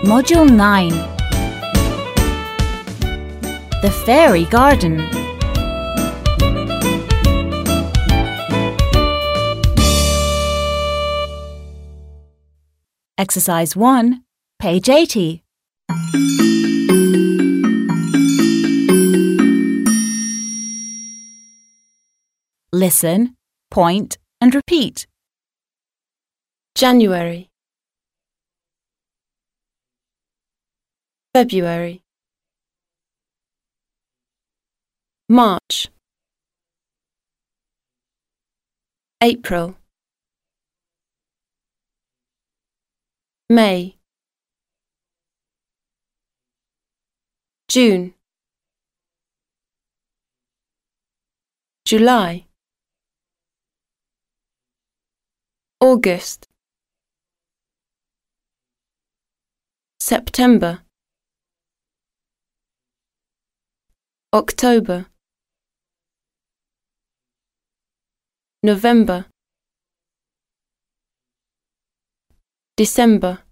Module 9. The Fairy Garden. Exercise 1, page 80. Listen, point and repeat. January, February, March, April, May, June, July, August, September, October, November, December,